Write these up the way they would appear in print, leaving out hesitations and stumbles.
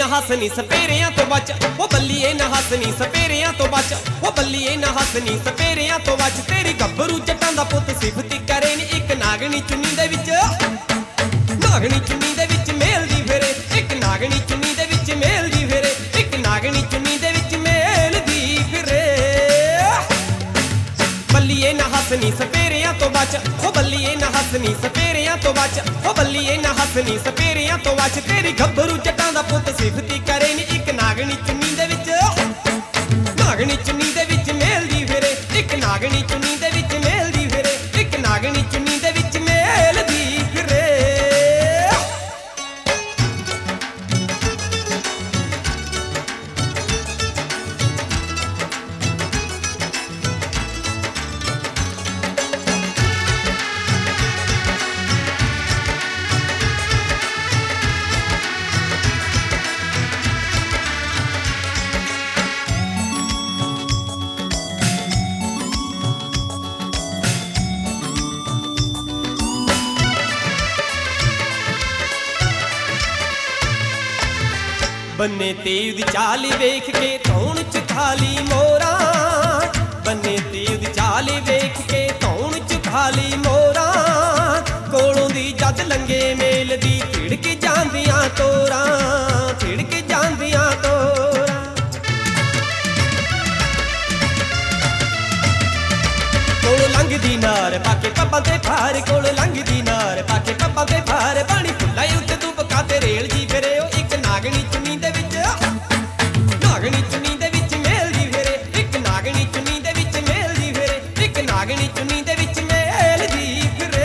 ना हसनी सपेरियां तो बच, वो बल्लीए ना हसनी सपेरियां तो बच, वो बल्लीए ना हसनी सपेरियां तो बच। तेरी गब्बरू जट्टां दा पुੱਤ सिफती करे नी एक नागनी चुन्नी दे विच, नागनी चुन्नी दे विच मेलदी फिरे, एक नागनी चुन्नी दे विच मेलदी फिरे, एक नागनी चुन्नी दे विच मेलदी फिरे। बल्लीए ना हसनी सपेरियां तो बच, वो बल्लीए ना हसनी सपेरियां तो बच, वो बल्लीए ना हसनी सपेरियां तो बच। तेरी गब्बरू जट्टां दा पुੱਤ सिफती करे नी एक नागनी चुन्नी दे विच, नागनी चुन्नी दे विच मेलदी फिरे, एक नागनी चुन्नी दे विच मेलदी फिरे, एक नागनी चुन्नी दे विच मेलदी फिरे। बन्ने तेव दी चाली वेख के धौण च खाली मोरा, बन्ने तेव दी चाली वेख के धौण च खाली मोरा। कोलों दी जद लंगे मेल दी थिड़क जांदियां तोरा, थिड़क जांदियां तोरा। कोल लंघदी नार पाके पब्बां ते फार, कोल लंघदी नार पाके पब्बां ते फार। पानी फुल्ला उत्ते तू पका ते रेल जी फिरे, ओ एक नागनी चुन्नी दे विच, नागनी चुन्नी दे विच मेलदी फिरे, एक नागनी चुन्नी दे विच मेलदी फिरे, एक नागनी चुन्नी दे विच मेलदी फिरे।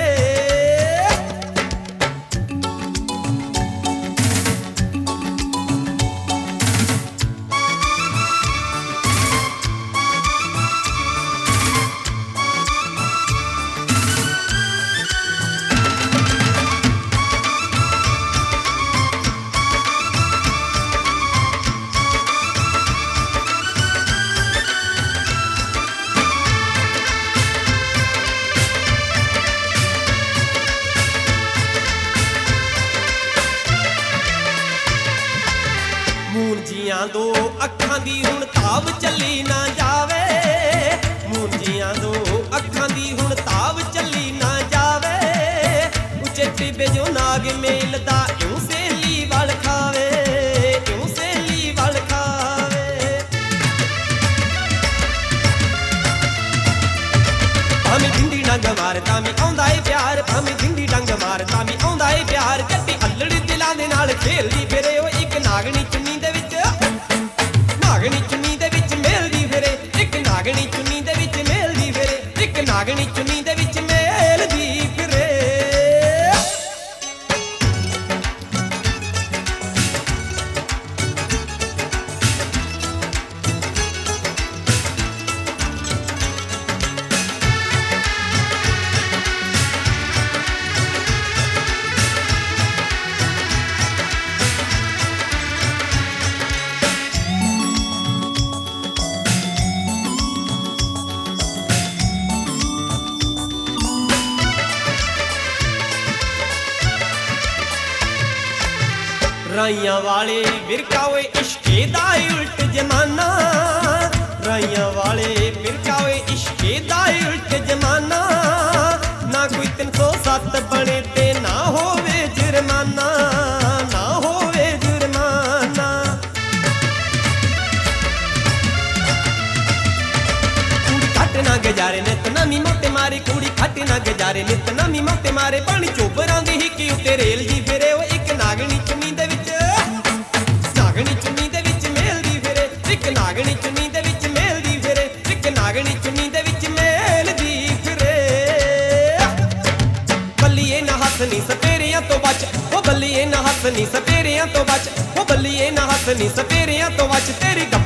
मुंजियां दो अखां दी हुण ताव चली ना जावे, मुंजियां दो अखां दी हुण ताव चली ना जावे। उचे टिबे जो नाग मेलदा यूं सहेली वल खावे, यूं सहेली वल खावे। भाਵੇਂ जिंदी डंग मार तामी आउंदा ए प्यार, भाਵੇਂ जिंदी डंग मार तामी आउंदा ए प्यार। जट्टी अल्लड़ी दिलां दे नाल खेलदी फिरे, ओ एक नागनी चुन्नी दे विच, नागनी चुन्नी दे विच मेलदी फिरे, एक नागनी चुन्नी दे विच मेलदी फिरे, एक नागनी चुन्नी दे विच मेलदी फिरे। राइयां वाले विरका होए इश्के दा उल्ट जमाना, राइयां वाले विरका होए इश्के दा उल्ट जमाना। ना कोई 307 बने ते ना होवे जुर्माना, ना होवे जुर्माना। कुड़ी खट ना गजारे नित नमी मोटे मारे, कुड़ी खट ना गजारे नित नमी मोटे मारे। पानी चोबरां दी हिक्की उत्ते रेल जी फिरे, ओ एक नागनी चुन्नी दे विच, नागनी चुन्नी दे विच मेलदी फिरे, एक नागनी चुन्नी दे विच मेलदी फिरे, एक नागनी चुन्नी दे विच मेलदी फिरे। बल्लीए ना हसनी सपेरियां तो बच, ओ बल्लीए ना हसनी सपेरियां तो बच, ओ बल्लीए ना हसनी सपेरियां तो बच। तेरी